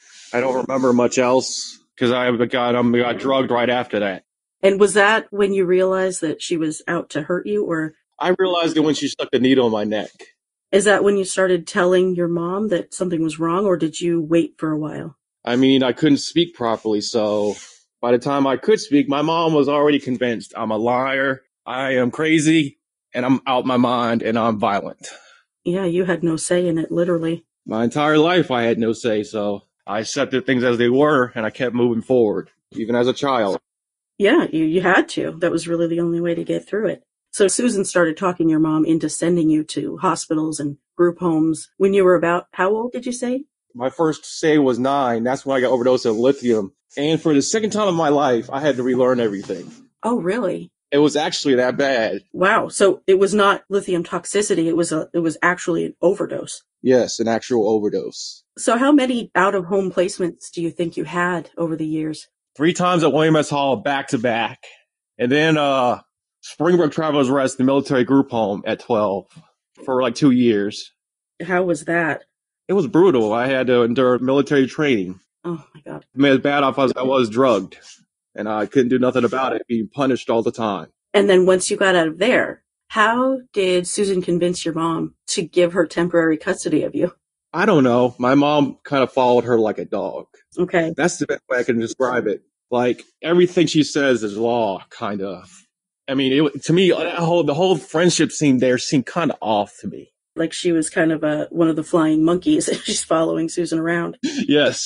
Speaker 2: I don't remember much else because I got, um, got drugged right after that.
Speaker 1: And was that when you realized that she was out to hurt you, or?
Speaker 2: I realized it when she stuck the needle in my neck.
Speaker 1: Is that when you started telling your mom that something was wrong, or did you wait for a while?
Speaker 2: I mean, I couldn't speak properly, so by the time I could speak, my mom was already convinced I'm a liar, I am crazy, and I'm out my mind, and I'm violent.
Speaker 1: Yeah, you had no say in it, literally.
Speaker 2: My entire life I had no say, so I accepted things as they were, and I kept moving forward, even as a child.
Speaker 1: Yeah, you, you had to. That was really the only way to get through it. So Susan started talking your mom into sending you to hospitals and group homes when you were about, how old did you say?
Speaker 2: My first say was nine. That's when I got overdosed of lithium. And for the second time in my life, I had to relearn everything.
Speaker 1: Oh, really?
Speaker 2: It was actually that bad.
Speaker 1: Wow. So it was not lithium toxicity. It was a, it was actually an overdose.
Speaker 2: Yes, an actual overdose.
Speaker 1: So how many out-of-home placements do you think you had over the years?
Speaker 2: Three times at William S. Hall, back to back. And then uh, Springbrook Travelers Rest, the military group home at twelve for like two years.
Speaker 1: How was that?
Speaker 2: It was brutal. I had to endure military training.
Speaker 1: Oh, my God.
Speaker 2: I mean, as bad off as I was drugged, and I couldn't do nothing about it, being punished all the time.
Speaker 1: And then once you got out of there, how did Susan convince your mom to give her temporary custody of you?
Speaker 2: I don't know. My mom kind of followed her like a dog.
Speaker 1: Okay.
Speaker 2: That's the best way I can describe it. Like, everything she says is law, kind of. I mean, it, to me, the whole, the whole friendship scene there seemed kind of off to me.
Speaker 1: Like she was kind of a, one of the flying monkeys. She's following Susan around.
Speaker 2: Yes.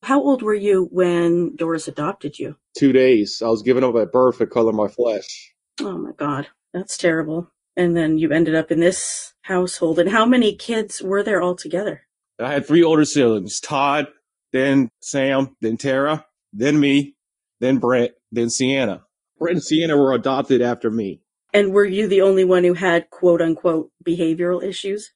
Speaker 1: How old were you when Doris adopted you?
Speaker 2: Two days. I was given up at birth to color my flesh.
Speaker 1: Oh my God, that's terrible. And then you ended up in this household. And how many kids were there altogether?
Speaker 2: I had three older siblings, Todd, then Sam, then Tara, then me, then Brent, then Sienna. Brent and Sienna were adopted after me.
Speaker 1: And were you the only one who had quote unquote behavioral issues?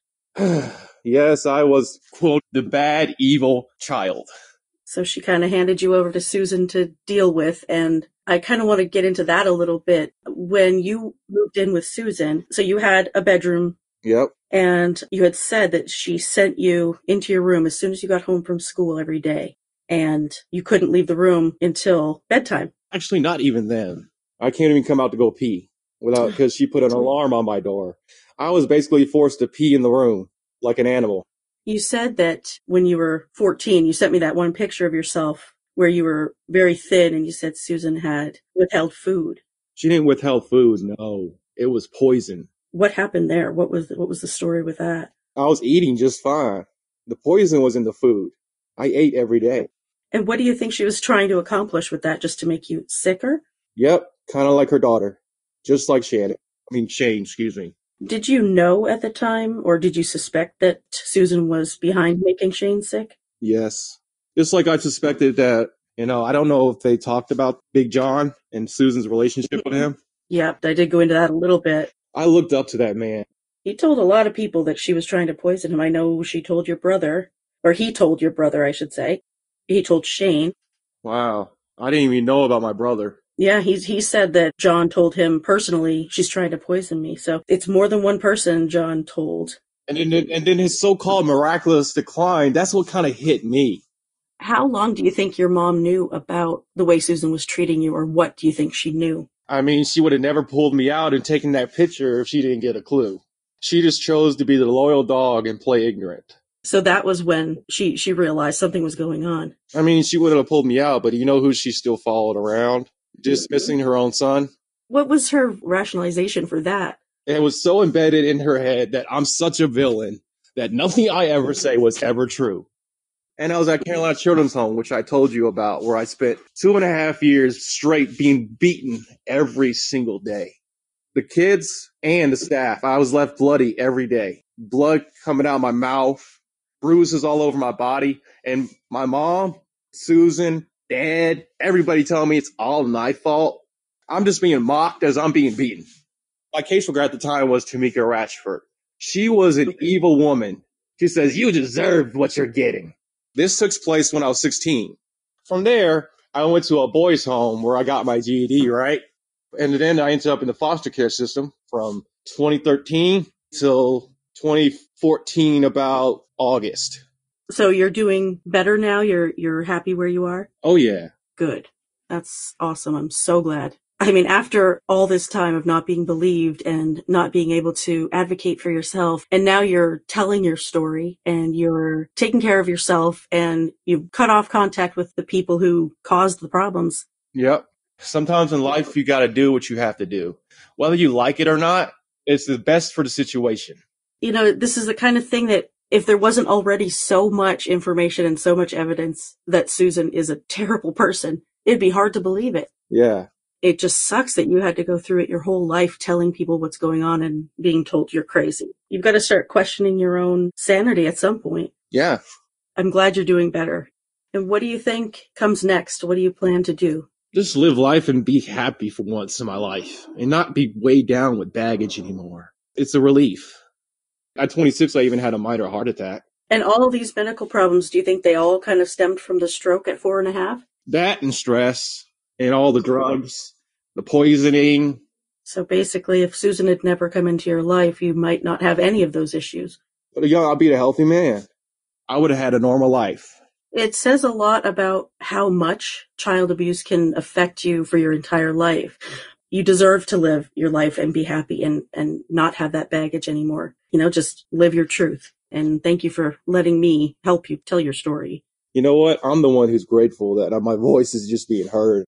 Speaker 2: Yes, I was, quote, the bad, evil child.
Speaker 1: So she kind of handed you over to Susan to deal with. And I kind of want to get into that a little bit. When you moved in with Susan, so you had a bedroom.
Speaker 2: Yep.
Speaker 1: And you had said that she sent you into your room as soon as you got home from school every day. And you couldn't leave the room until bedtime.
Speaker 2: Actually, not even then. I can't even come out to go pee without, because she put an alarm on my door. I was basically forced to pee in the room like an animal.
Speaker 1: You said that when you were fourteen, you sent me that one picture of yourself where you were very thin, and you said Susan had withheld food.
Speaker 2: She didn't withheld food, no. It was poison.
Speaker 1: What happened there? What was the, what was the story with that?
Speaker 2: I was eating just fine. The poison was in the food. I ate every day.
Speaker 1: And what do you think she was trying to accomplish with that, just to make you sicker?
Speaker 2: Yep, kind of like her daughter. Just like Shannon. I mean, Shane, excuse me.
Speaker 1: Did you know at the time, or did you suspect that Susan was behind making Shane sick?
Speaker 2: Yes. Just like I suspected that, you know, I don't know if they talked about Big John and Susan's relationship with him.
Speaker 1: Yep, I did go into that a little bit.
Speaker 2: I looked up to that man.
Speaker 1: He told a lot of people that she was trying to poison him. I know she told your brother, or he told your brother, I should say. He told Shane.
Speaker 2: Wow. I didn't even know about my brother.
Speaker 1: Yeah, he's, he said that John told him personally, she's trying to poison me. So it's more than one person John told.
Speaker 2: And then, and then his so-called miraculous decline, that's what kind of hit me.
Speaker 1: How long do you think your mom knew about the way Susan was treating you, or what do you think she knew?
Speaker 2: I mean, she would have never pulled me out and taken that picture if she didn't get a clue. She just chose to be the loyal dog and play ignorant.
Speaker 1: So that was when she, she realized something was going on.
Speaker 2: I mean, she would have pulled me out, but you know who she still followed around? Dismissing her own son.
Speaker 1: What was her rationalization for that?
Speaker 2: It was so embedded in her head that I'm such a villain that nothing I ever say was ever true. And I was at Carolina Children's Home, which I told you about, where I spent two and a half years straight being beaten every single day. The kids and the staff, I was left bloody every day. Blood coming out of my mouth, bruises all over my body. And my mom, Susan, Dad, everybody telling me it's all my fault. I'm just being mocked as I'm being beaten. My caseworker at the time was Tamika Ratchford. She was an evil woman. She says, you deserve what you're getting. This took place when I was sixteen. From there, I went to a boys' home where I got my G E D, right? And then I ended up in the foster care system from twenty thirteen till twenty fourteen, about August.
Speaker 1: So you're doing better now? You're you're happy where you are?
Speaker 2: Oh, yeah.
Speaker 1: Good. That's awesome. I'm so glad. I mean, after all this time of not being believed and not being able to advocate for yourself, and now you're telling your story and you're taking care of yourself and you've cut off contact with the people who caused the problems.
Speaker 2: Yep. Sometimes in life, you got to do what you have to do. Whether you like it or not, it's the best for the situation.
Speaker 1: You know, this is the kind of thing that if there wasn't already so much information and so much evidence that Susan is a terrible person, it'd be hard to believe it.
Speaker 2: Yeah.
Speaker 1: It just sucks that you had to go through it your whole life telling people what's going on and being told you're crazy. You've got to start questioning your own sanity at some point.
Speaker 2: Yeah.
Speaker 1: I'm glad you're doing better. And what do you think comes next? What do you plan to do?
Speaker 2: Just live life and be happy for once in my life and not be weighed down with baggage anymore. It's a relief. At twenty-six, I even had a minor heart attack.
Speaker 1: And all these medical problems, do you think they all kind of stemmed from the stroke at four and a half?
Speaker 2: That and stress and all the drugs, the poisoning.
Speaker 1: So basically, if Susan had never come into your life, you might not have any of those issues.
Speaker 2: But young, I'll be a healthy man. I would have had a normal life.
Speaker 1: It says a lot about how much child abuse can affect you for your entire life. You deserve to live your life and be happy and, and not have that baggage anymore. You know, just live your truth. And thank you for letting me help you tell your story.
Speaker 2: You know what? I'm the one who's grateful that my voice is just being heard.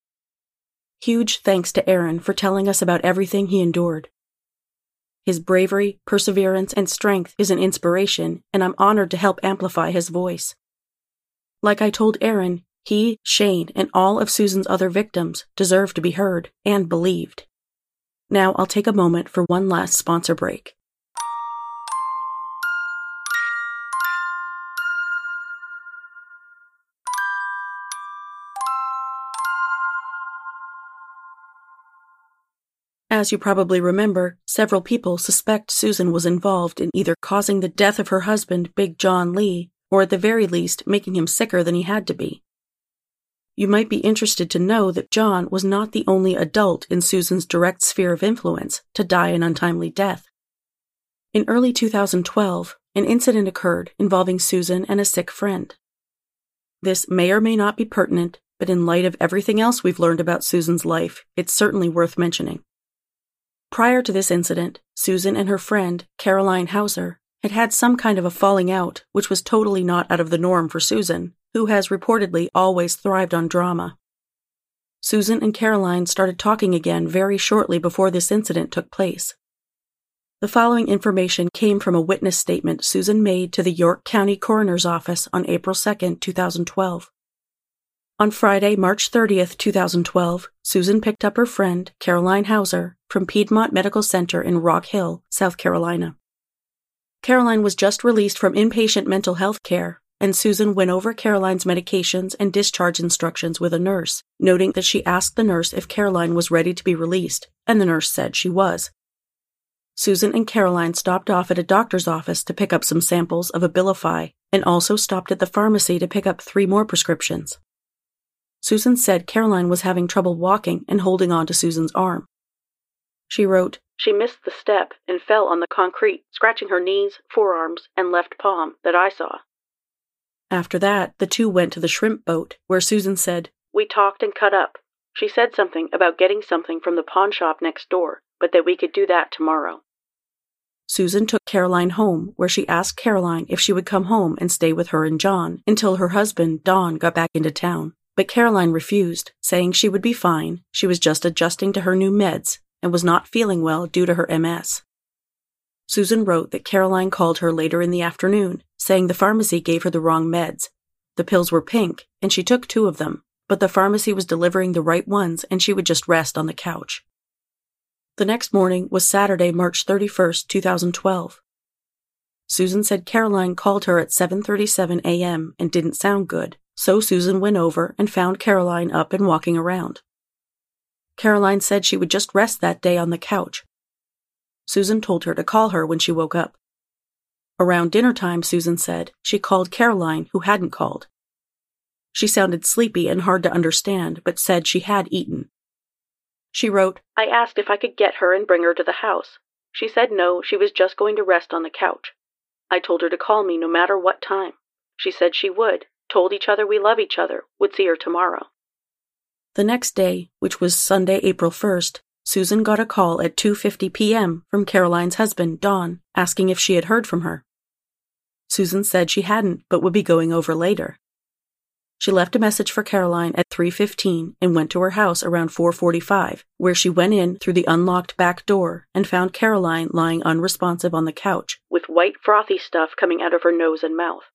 Speaker 1: Huge thanks to Aaron for telling us about everything he endured. His bravery, perseverance, and strength is an inspiration, and I'm honored to help amplify his voice. Like I told Aaron, he, Shane, and all of Susan's other victims deserve to be heard and believed. Now I'll take a moment for one last sponsor break. As you probably remember, several people suspect Susan was involved in either causing the death of her husband, Big John Lee, or at the very least making him sicker than he had to be. You might be interested to know that John was not the only adult in Susan's direct sphere of influence to die an untimely death. In early two thousand twelve, an incident occurred involving Susan and a sick friend. This may or may not be pertinent, but in light of everything else we've learned about Susan's life, it's certainly worth mentioning. Prior to this incident, Susan and her friend, Caroline Hauser, had had some kind of a falling out, which was totally not out of the norm for Susan, who has reportedly always thrived on drama. Susan and Caroline started talking again very shortly before this incident took place. The following information came from a witness statement Susan made to the York County Coroner's Office on April second, two thousand twelve. On Friday, March thirtieth, two thousand twelve, Susan picked up her friend, Caroline Hauser, from Piedmont Medical Center in Rock Hill, South Carolina. Caroline was just released from inpatient mental health care, and Susan went over Caroline's medications and discharge instructions with a nurse, noting that she asked the nurse if Caroline was ready to be released, and the nurse said she was. Susan and Caroline stopped off at a doctor's office to pick up some samples of Abilify, and also stopped at the pharmacy to pick up three more prescriptions. Susan said Caroline was having trouble walking and holding on to Susan's arm. She wrote, "She missed the step and fell on the concrete, scratching her knees, forearms, and left palm that I saw." After that, the two went to the shrimp boat, where Susan said, "We talked and cut up. She said something about getting something from the pawn shop next door, but that we could do that tomorrow." Susan took Caroline home, where she asked Caroline if she would come home and stay with her and John until her husband, Don, got back into town. But Caroline refused, saying she would be fine, she was just adjusting to her new meds, and was not feeling well due to her M S. Susan wrote that Caroline called her later in the afternoon, saying the pharmacy gave her the wrong meds. The pills were pink, and she took two of them, but the pharmacy was delivering the right ones and she would just rest on the couch. The next morning was Saturday, March thirty-first, two thousand twelve. Susan said Caroline called her at seven thirty-seven a.m. and didn't sound good, so Susan went over and found Caroline up and walking around. Caroline said she would just rest that day on the couch. Susan told her to call her when she woke up. Around dinner time, Susan said, she called Caroline, who hadn't called. She sounded sleepy and hard to understand, but said she had eaten. She wrote, "I asked if I could get her and bring her to the house. She said no, she was just going to rest on the couch. I told her to call me no matter what time. She said she would, told each other we love each other, would see her tomorrow." The next day, which was Sunday, April first, Susan got a call at two fifty p.m. from Caroline's husband, Don, asking if she had heard from her. Susan said she hadn't, but would be going over later. She left a message for Caroline at three fifteen and went to her house around four forty-five, where she went in through the unlocked back door and found Caroline lying unresponsive on the couch, with white frothy stuff coming out of her nose and mouth.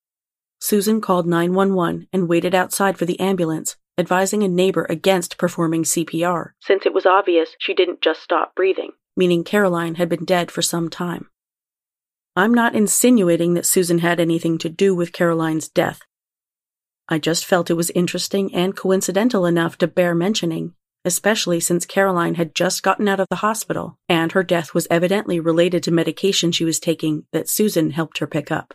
Speaker 1: Susan called nine one one and waited outside for the ambulance, advising a neighbor against performing C P R, since it was obvious she didn't just stop breathing, meaning Caroline had been dead for some time. I'm not insinuating that Susan had anything to do with Caroline's death. I just felt it was interesting and coincidental enough to bear mentioning, especially since Caroline had just gotten out of the hospital, and her death was evidently related to medication she was taking that Susan helped her pick up.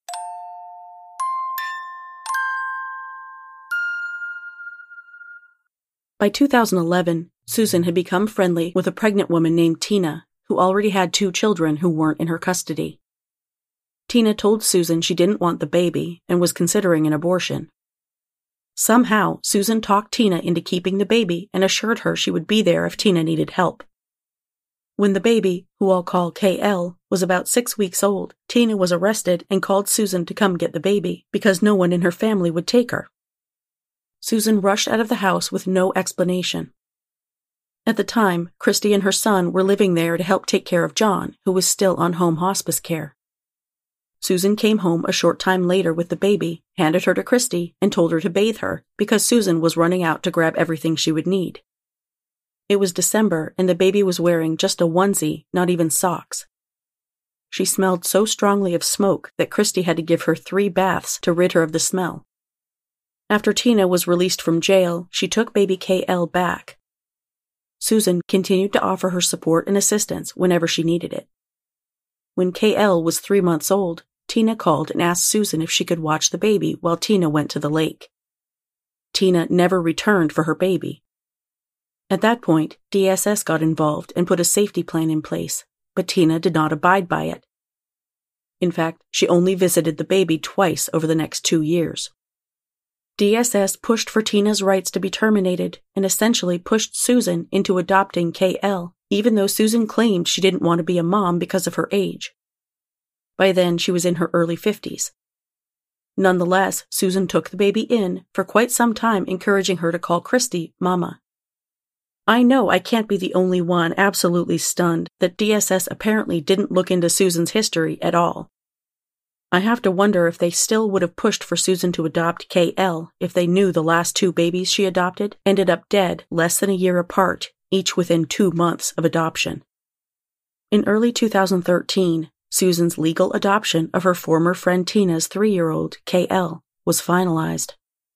Speaker 1: By two thousand eleven, Susan had become friendly with a pregnant woman named Tina, who already had two children who weren't in her custody. Tina told Susan she didn't want the baby and was considering an abortion. Somehow, Susan talked Tina into keeping the baby and assured her she would be there if Tina needed help. When the baby, who I'll call K L, was about six weeks old, Tina was arrested and called Susan to come get the baby because no one in her family would take her. Susan rushed out of the house with no explanation. At the time, Christy and her son were living there to help take care of John, who was still on home hospice care. Susan came home a short time later with the baby, handed her to Christy, and told her to bathe her because Susan was running out to grab everything she would need. It was December, and the baby was wearing just a onesie, not even socks. She smelled so strongly of smoke that Christy had to give her three baths to rid her of the smell. After Tina was released from jail, she took baby K L back. Susan continued to offer her support and assistance whenever she needed it. When K L was three months old, Tina called and asked Susan if she could watch the baby while Tina went to the lake. Tina never returned for her baby. At that point, D S S got involved and put a safety plan in place, but Tina did not abide by it. In fact, she only visited the baby twice over the next two years. D S S pushed for Tina's rights to be terminated and essentially pushed Susan into adopting K L, even though Susan claimed she didn't want to be a mom because of her age. By then, she was in her early fifties. Nonetheless, Susan took the baby in for quite some time, encouraging her to call Christy Mama. I know I can't be the only one absolutely stunned that D S S apparently didn't look into Susan's history at all. I have to wonder if they still would have pushed for Susan to adopt K L if they knew the last two babies she adopted ended up dead less than a year apart, each within two months of adoption. In early two thousand thirteen, Susan's legal adoption of her former friend Tina's three-year-old, K L, was finalized.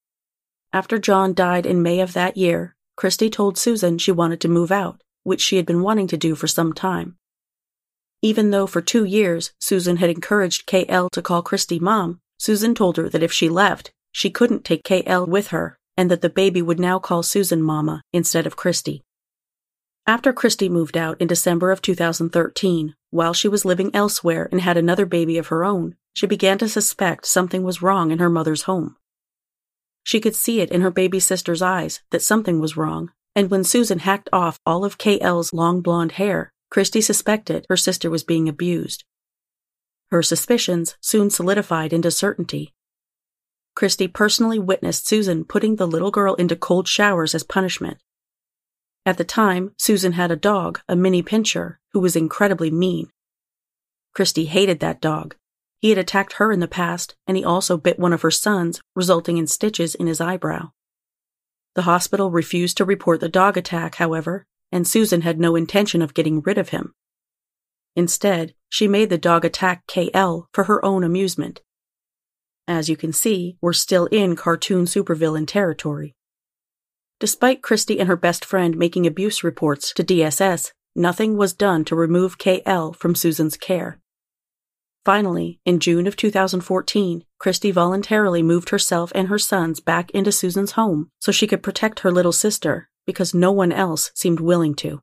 Speaker 1: After John died in May of that year, Christy told Susan she wanted to move out, which she had been wanting to do for some time. Even though for two years Susan had encouraged K L to call Christy Mom, Susan told her that if she left, she couldn't take K L with her, and that the baby would now call Susan Mama instead of Christy. After Christy moved out in December of two thousand thirteen, while she was living elsewhere and had another baby of her own, she began to suspect something was wrong in her mother's home. She could see it in her baby sister's eyes that something was wrong, and when Susan hacked off all of K L's long blonde hair, Christy suspected her sister was being abused. Her suspicions soon solidified into certainty. Christy personally witnessed Susan putting the little girl into cold showers as punishment. At the time, Susan had a dog, a mini pinscher, who was incredibly mean. Christy hated that dog. He had attacked her in the past, and he also bit one of her sons, resulting in stitches in his eyebrow. The hospital refused to report the dog attack, however, and Susan had no intention of getting rid of him. Instead, she made the dog attack K L for her own amusement. As you can see, we're still in cartoon supervillain territory. Despite Christy and her best friend making abuse reports to D S S, nothing was done to remove K L from Susan's care. Finally, in June of two thousand fourteen, Christy voluntarily moved herself and her sons back into Susan's home so she could protect her little sister, because no one else seemed willing to.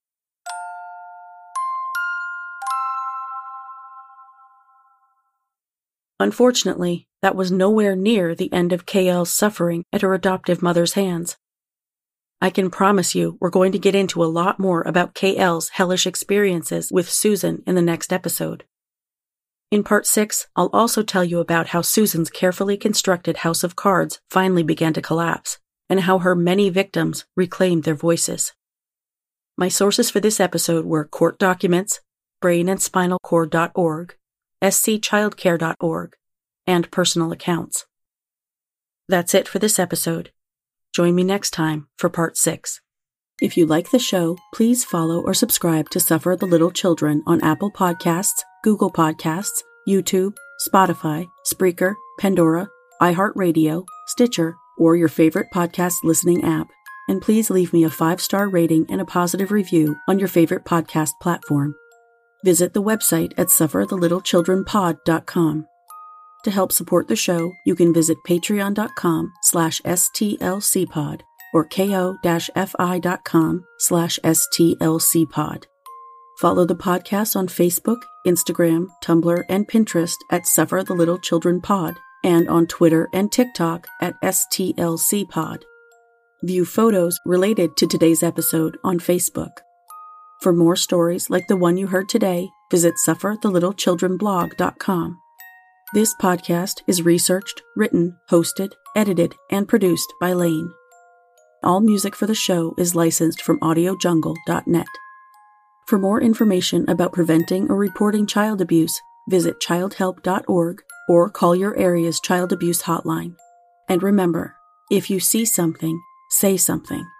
Speaker 1: Unfortunately, that was nowhere near the end of K L's suffering at her adoptive mother's hands. I can promise you we're going to get into a lot more about K L's hellish experiences with Susan in the next episode. In part six, I'll also tell you about how Susan's carefully constructed house of cards finally began to collapse, and how her many victims reclaimed their voices. My sources for this episode were court documents, brain and spinal cord dot org, s c childcare dot org, and personal accounts. That's it for this episode. Join me next time for part six. If you like the show, please follow or subscribe to Suffer the Little Children on Apple Podcasts, Google Podcasts, YouTube, Spotify, Spreaker, Pandora, iHeartRadio, Stitcher, or your favorite podcast listening app. And please leave me a five-star rating and a positive review on your favorite podcast platform. Visit the website at suffer the little children pod dot com. To help support the show, you can visit patreon dot com slash S T L C pod or ko dash fi dot com slash S T L C pod. Follow the podcast on Facebook, Instagram, Tumblr, and Pinterest at Suffer the Little Children Pod, and on Twitter and TikTok at S T L C pod. View photos related to today's episode on Facebook. For more stories like the one you heard today, visit suffer the little children blog dot com. This podcast is researched, written, hosted, edited, and produced by Lane. All music for the show is licensed from audio jungle dot net. For more information about preventing or reporting child abuse, visit child help dot org, or call your area's child abuse hotline. And remember, if you see something, say something.